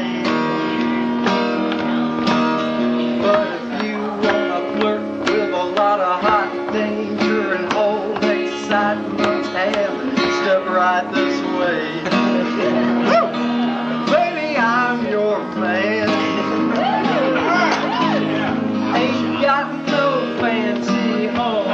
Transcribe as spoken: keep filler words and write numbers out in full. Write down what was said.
man. But if you wanna flirt with a lot of hot danger and old excitement, have step right this way. Baby, I'm your man. Ain't got no fancy home.